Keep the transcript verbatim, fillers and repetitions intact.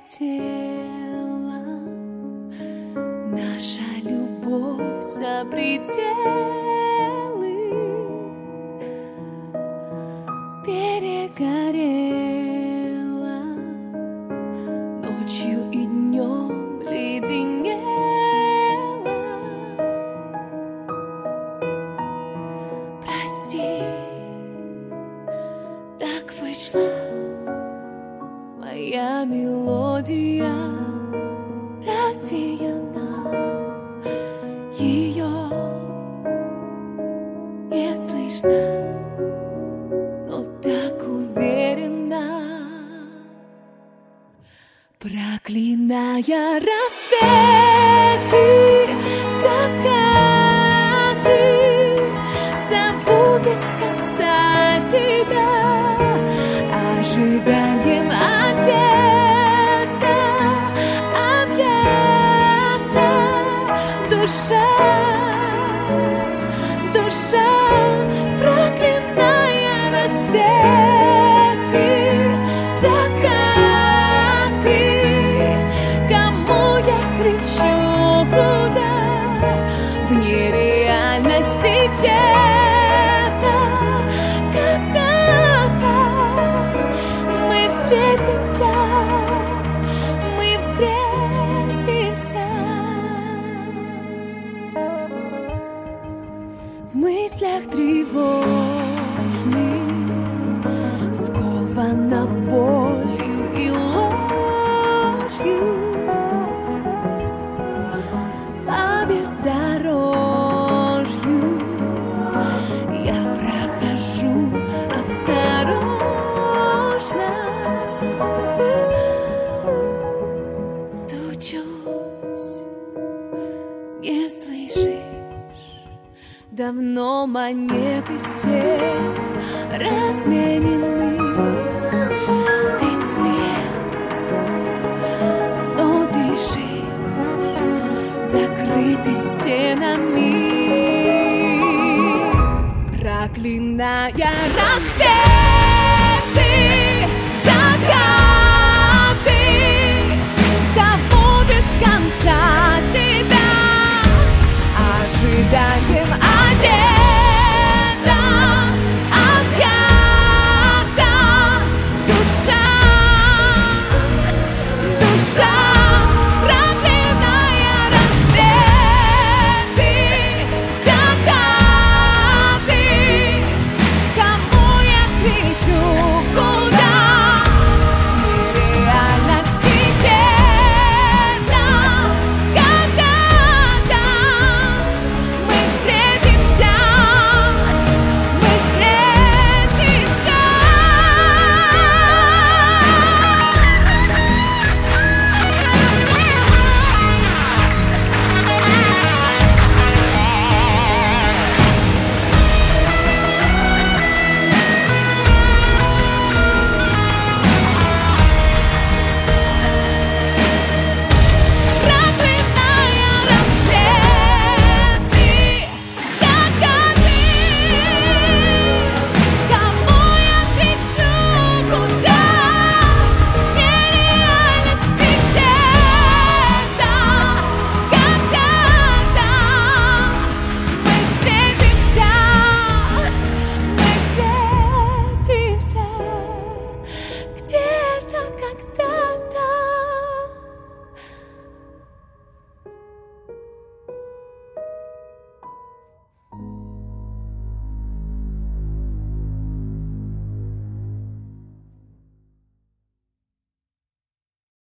пролетела наша любовь за пределы, перегорела, ночью и днем леденела. Прости, так вышла моя мелодия, развеяна, ее не слышно, но так уверенно, проклиная рассветы, закаты, зову без конца тебя, ожиданием одета, объята душа, душа, проклиная рассветы, закаты. Кому я кричу, куда? В нереальности где-то, когда-то мы встретимся, мы встретимся. В мыслях тревожных, скована болью и ложью, по бездорожью я прохожу осторожно, стучусь, не слышишь, давно монеты все разменены. Ты смел, но дышишь, закрытый стенами, проклиная рассвет.